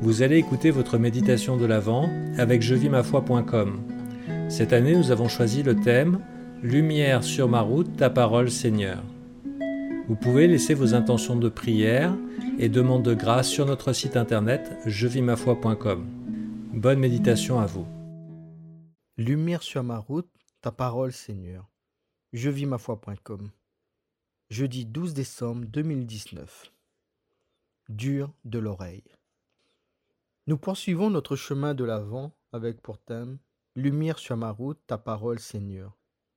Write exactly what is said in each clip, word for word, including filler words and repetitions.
Vous allez écouter votre méditation de l'Avent avec je vis ma foi point com. Cette année, nous avons choisi le thème « Lumière sur ma route, ta parole Seigneur ». Vous pouvez laisser vos intentions de prière et demandes de grâce sur notre site internet je vis ma foi point com. Bonne méditation à vous. Lumière sur ma route, ta parole Seigneur. je vis ma foi point com. Jeudi douze décembre deux mille dix-neuf. Dur de l'oreille. Nous poursuivons notre chemin de l'Avent avec pour thème Lumière sur ma route, ta parole Seigneur.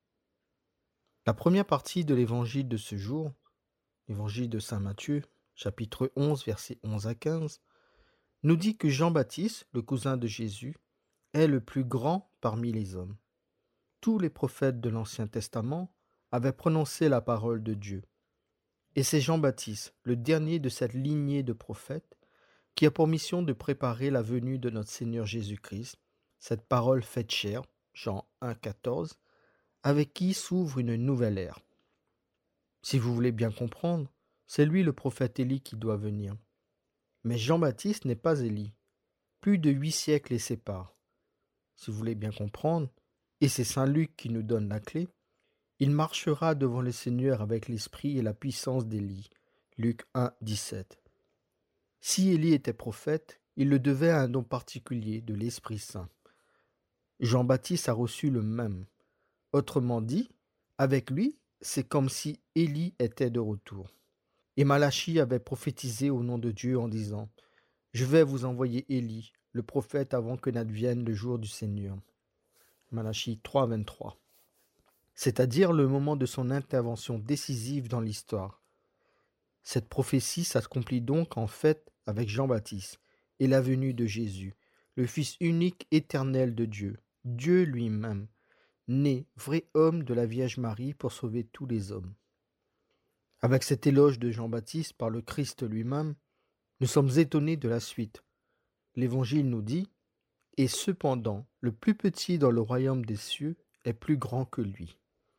La première partie de l'évangile de ce jour, l'évangile de saint Matthieu, chapitre onze, versets onze à quinze, nous dit que Jean-Baptiste, le cousin de Jésus, est le plus grand parmi les hommes. Tous les prophètes de l'Ancien Testament avaient prononcé la parole de Dieu. Et c'est Jean-Baptiste, le dernier de cette lignée de prophètes, qui a pour mission de préparer la venue de notre Seigneur Jésus-Christ, cette parole faite chair, Jean un, quatorze, avec qui s'ouvre une nouvelle ère. Si vous voulez bien comprendre, c'est lui le prophète Élie qui doit venir. Mais Jean-Baptiste n'est pas Élie. Plus de huit siècles les séparent. Si vous voulez bien comprendre, et c'est saint Luc qui nous donne la clé, il marchera devant le Seigneur avec l'esprit et la puissance d'Élie. Luc un, dix-sept. Si Élie était prophète, il le devait à un don particulier de l'Esprit Saint. Jean-Baptiste a reçu le même. Autrement dit, avec lui, c'est comme si Élie était de retour. Et Malachie avait prophétisé au nom de Dieu en disant « Je vais vous envoyer Élie, le prophète, avant que n'advienne le jour du Seigneur. » Malachie trois, vingt-trois. C'est-à-dire le moment de son intervention décisive dans l'histoire. Cette prophétie s'accomplit donc en fait avec Jean-Baptiste et la venue de Jésus, le Fils unique éternel de Dieu, Dieu lui-même, né, vrai homme de la Vierge Marie pour sauver tous les hommes. Avec cet éloge de Jean-Baptiste par le Christ lui-même, nous sommes étonnés de la suite. L'Évangile nous dit « Et cependant, le plus petit dans le royaume des cieux est plus grand que lui. »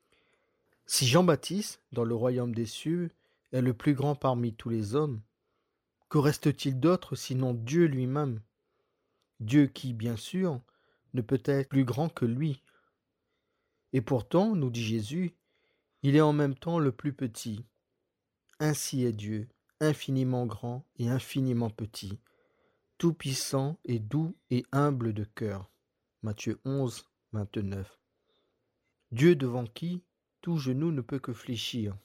Si Jean-Baptiste, dans le royaume des cieux, est le plus grand parmi tous les hommes, que reste-t-il d'autre sinon Dieu lui-même? Dieu qui, bien sûr, ne peut être plus grand que lui. Et pourtant, nous dit Jésus, il est en même temps le plus petit. Ainsi est Dieu, infiniment grand et infiniment petit, tout-puissant et doux et humble de cœur. Matthieu onze, vingt-neuf. Dieu devant qui tout genou ne peut que fléchir.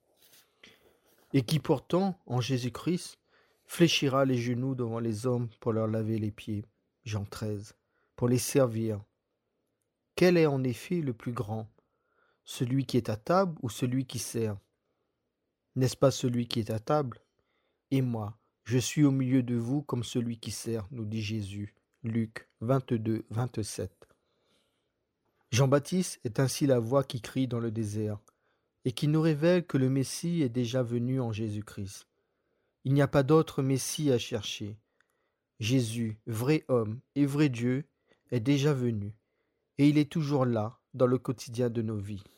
Et qui pourtant, en Jésus-Christ, fléchira les genoux devant les hommes pour leur laver les pieds. Jean treize. Pour les servir. Quel est en effet le plus grand? Celui qui est à table ou celui qui sert? N'est-ce pas celui qui est à table? Et moi, je suis au milieu de vous comme celui qui sert, nous dit Jésus. Luc vingt-deux, vingt-sept. Jean-Baptiste est ainsi la voix qui crie dans le désert et qui nous révèle que le Messie est déjà venu en Jésus-Christ. Il n'y a pas d'autre Messie à chercher. Jésus, vrai homme et vrai Dieu, est déjà venu, et il est toujours là, dans le quotidien de nos vies.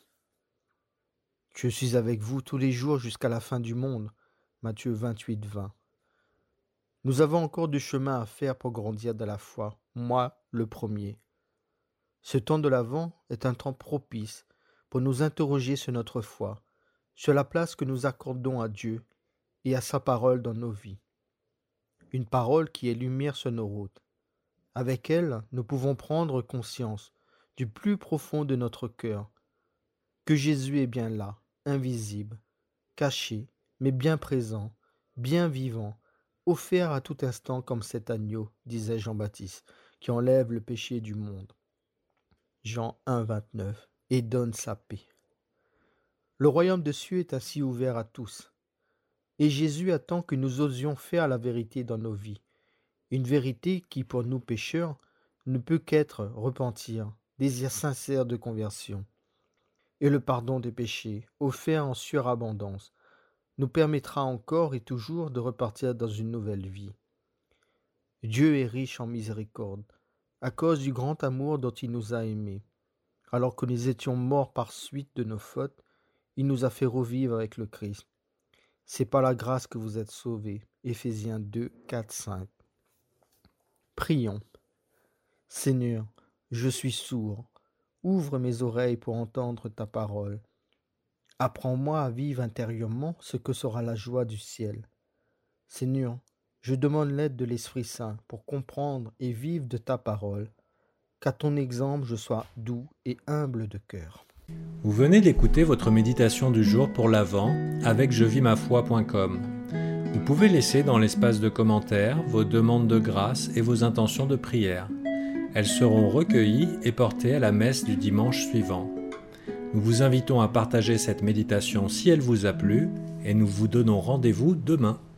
Je suis avec vous tous les jours jusqu'à la fin du monde. Matthieu vingt-huit, vingt. Nous avons encore du chemin à faire pour grandir dans la foi, moi le premier. Ce temps de l'Avent est un temps propice pour nous interroger sur notre foi, sur la place que nous accordons à Dieu et à sa parole dans nos vies. Une parole qui est lumière sur nos routes. Avec elle, nous pouvons prendre conscience du plus profond de notre cœur, que Jésus est bien là, invisible, caché, mais bien présent, bien vivant, offert à tout instant comme cet agneau, disait Jean-Baptiste, qui enlève le péché du monde. Jean un, vingt-neuf, et donne sa paix. Le royaume des cieux est ainsi ouvert à tous. Et Jésus attend que nous osions faire la vérité dans nos vies. Une vérité qui, pour nous pécheurs, ne peut qu'être repentir, désir sincère de conversion. Et le pardon des péchés, offert en surabondance, nous permettra encore et toujours de repartir dans une nouvelle vie. Dieu est riche en miséricorde, à cause du grand amour dont il nous a aimés. Alors que nous étions morts par suite de nos fautes, il nous a fait revivre avec le Christ. C'est par la grâce que vous êtes sauvés. Éphésiens deux, quatre, cinq. Prions. Seigneur, je suis sourd. Ouvre mes oreilles pour entendre ta parole. Apprends-moi à vivre intérieurement ce que sera la joie du ciel. Seigneur, je demande l'aide de l'Esprit Saint pour comprendre et vivre de ta parole. Qu'à ton exemple je sois doux et humble de cœur. Vous venez d'écouter votre méditation du jour pour l'Avent avec je vis ma foi point com. Vous pouvez laisser dans l'espace de commentaires vos demandes de grâce et vos intentions de prière. Elles seront recueillies et portées à la messe du dimanche suivant. Nous vous invitons à partager cette méditation si elle vous a plu et nous vous donnons rendez-vous demain.